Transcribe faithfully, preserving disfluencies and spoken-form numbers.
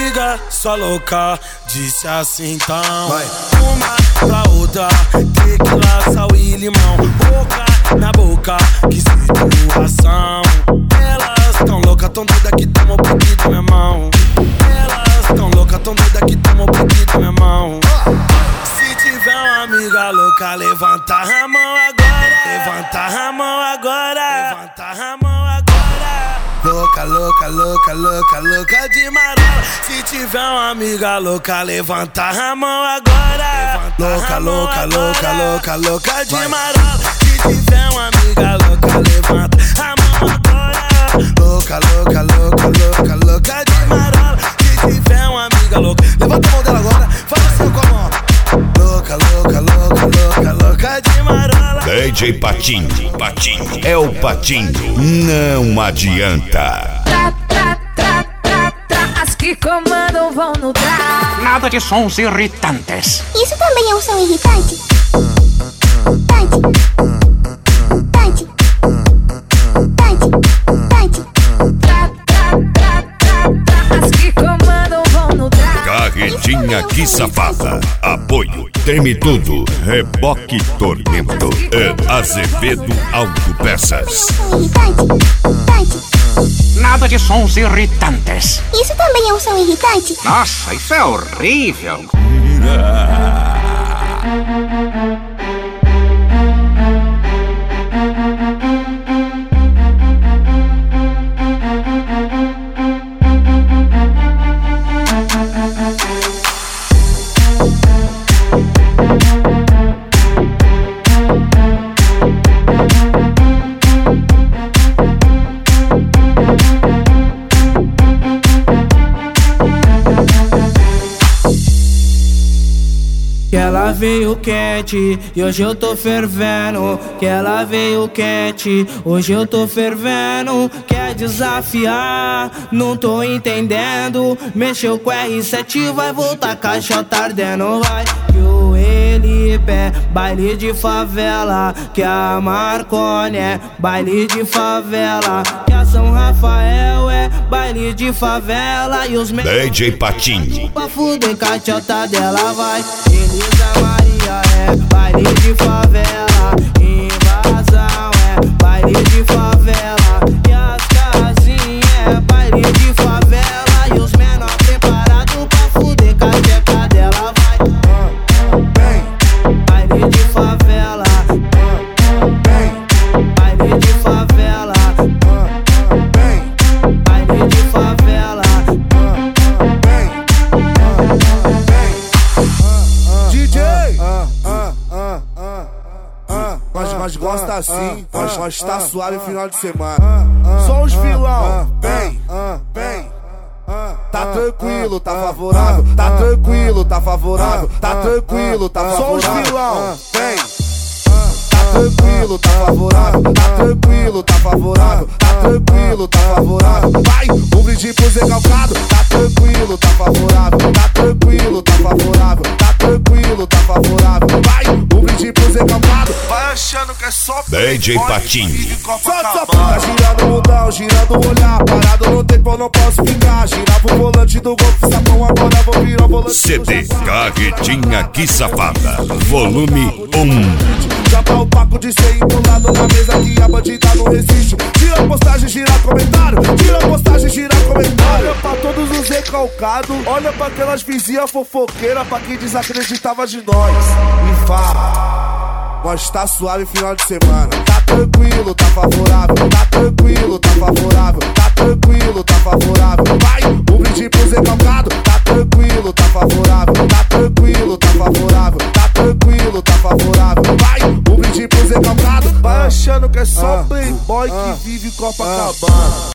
amiga, sua louca, disse assim então. Vai. Uma pra outra, tequila, sal e limão. Boca na boca, que situação. Elas tão loucas, tão doida que tomam o pique da minha mão. Elas tão loucas, tão doida que tomam o pique da minha mão. Se tiver uma amiga louca, levanta a mão agora. Levanta a mão agora. Levanta a mão agora. Louca, louca, louca, louca, louca de marola. Se tiver uma amiga louca, levanta a mão agora. Louca, louca, louca, louca, louca de marola. Se tiver uma amiga louca, levanta a mão agora. Louca, louca, louca, louca, louca de marola. Se tiver uma amiga louca, levanta a mão dela agora. Faz assim com a mão. Louca, louca, louca, louca, louca de marola. D J Patinho, Patinho, é o Patinho, não adianta. Tra, tra, tra, tra, tra, as que comandam vão no tra. Nada de sons irritantes. Isso também é um som irritante? Tante, tante, tante, tante. Tra, tra, tra, tra, tra, as que comandam vão no tra. Carretinha que safada. Apoio, treme tudo, reboque tormento. É Azevedo Autopeças. Nada de sons irritantes. Isso também é um som irritante? Nossa, isso é horrível. Que ela veio quente e hoje eu tô fervendo. Que ela veio quente, hoje eu tô fervendo. Quer desafiar, não tô entendendo. Mexeu com R sete, vai voltar, caixa tá ardendo. Vai que o Elipe é baile de favela. Que a Marconi é baile de favela. Que a São Rafael é baile de favela. E os D J Patinho pra fuder, caixota dela vai. Elisa Maria é baile de favela. Invasão é baile de favela. E as casinhas é baile de favela. E os menor preparados pra fuder, caixota dela vai. Baile de favela. Baile de favela. Baile de favela. Nós, nós gosta assim, nós, nós tá suave final de semana. Só os vilão, vem, vem. Tá tranquilo, tá favorável. Tá tranquilo, tá favorável. Tá tranquilo, tá favorável. Só os vilão, vem. Tá tranquilo, tá favorável. Tá tranquilo, tá favorável. Tá tranquilo, tá favorável. Vai, um brinde pro Zé Calcado. Tá tranquilo, tá favorável. Tá tranquilo, tá favorável. Tá tranquilo, tá favorável. Vai, um brinde pro Zé Calcado. Vai achando que é só D J Patinho. Só, só, tá girando o mundão, girando o olhar. Parado no tempo, eu não posso ficar. Girava o volante do golfe, sapão, agora vou virar o volante. C D Carretinha que safada. Volume um. Já tá o paco de ser empolado na mesa que a bandida não resiste. Tira postagem, gira comentário. Tira postagem, gira comentário. Olha pra todos os recalcados. Olha pra aquelas vizinhas fofoqueiras. Pra quem desacreditava de nós. E fala, nós tá suave final de semana. Tá tranquilo, tá favorável. Tá tranquilo, tá favorável. Tá tranquilo, tá favorável. Vai, um brinde pro Zé Calcado. Tá tranquilo, tá favorável. Tá tranquilo, tá favorável. Tá tranquilo, tá favorável. Vai, um brinde pro Zé Calcado. Vai achando que é só playboy que vive Copacabana.